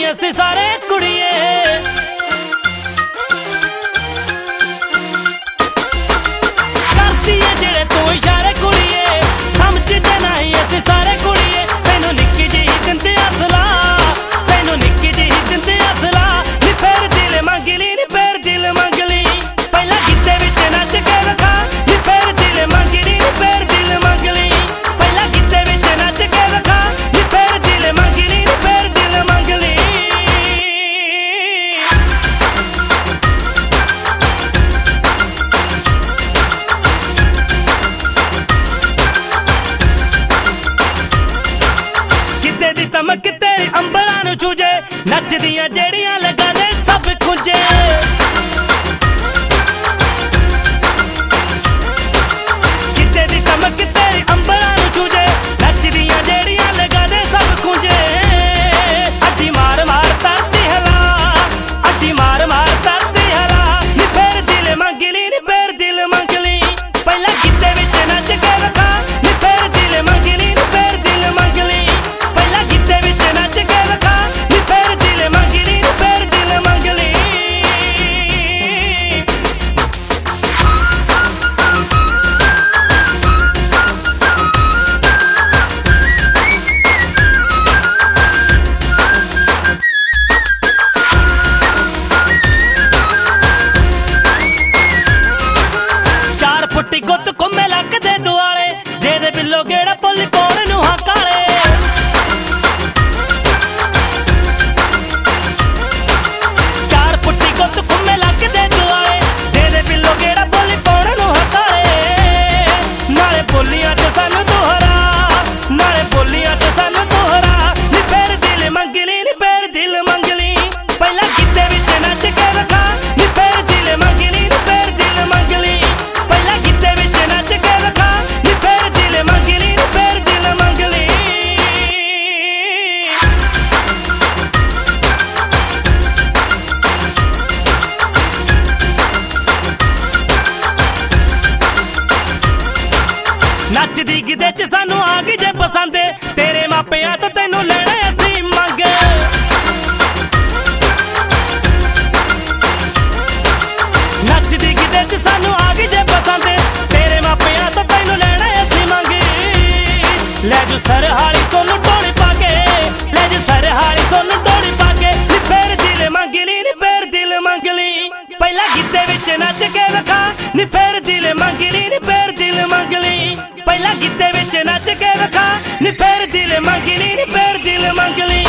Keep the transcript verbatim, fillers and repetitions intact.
नहीं असी सारे कुड़िए करती है जेड़े तू इशारे कुड़िए समझते नहीं असी सारे कुड़िए तैनू निक्की जी दिंदे असला तैनू निक्की जी दिंदे असला नी फिर दिल मंगली नी फिर दिल मंगली पहला गिद्दे विच नच के रखा नी फिर दिल मंगली नी फिर दिल मंगली पहला गिद्दे विच नच के रखा नी फिर दिल मंगली नी फिर दिल मंगली गिद्दे दी तमक तेरी अंबरां नूं चूजे नचदियां जेड़ियां लगा दे सब खुंजे गिद्दे दी तमक तेरी अंबरां नूं चूजे नचदियां जेड़ियां लगा दे सब खुंजे अड्डी मार मार तरती हला अड्डी मार मार तरती हला नी फिर दिल मंगली नी फिर दिल मंगली पहला गिद्दे विच नच के रखा नी फिर दिल मंगली नी फिर दिल मंगली पहला गिद्दे विच नच के रखा नी फिर दिल मंगली नी फिर दिल मंगली चार फुट्टी गुत्त कुम्मे लक दे दुआले दे दे बिल्लो गेड़ा पुल पौण नूं हां काले चार फुट्टी गुत्त कुम्मे लक दे दुआले दे दे बिल्लो गेड़ा पुल पौण नूं हां काले नाले बोलियां च सानू दोहरा नाले बोलियां च सानू दोहरा नी फिर दिल मंगली नी फिर दिल मंगली पहला गिद्दे विच नच के रखा नी फिर दिल मंगली नी फिर दिल मंगली पहला गिद्दे विच नच के रखा नी फिर दिल मंगली नी फिर दिल मंगली नचदी गिद्दे च सानू आ गई जे पसंद तेरे मापियां तो तैनू लेना असी मंगे नचदी गिद्दे च सानू आ गई जे पसंद तेरे मापियां तो तैनू लेना असी मंगे ले जू सरहाली सोनू टोली पाके ले जू सरहाली सोनू टोली पाके नी फिर दिल मंगली नी फिर दिल मंगली पहला गिद्दे विच नच के रखा नी फिर दिल मंगली नी फिर दिल मंगली पहला गिद्दे विच नच के रखा नी फिर दिल मंगली नी फिर दिल मंगली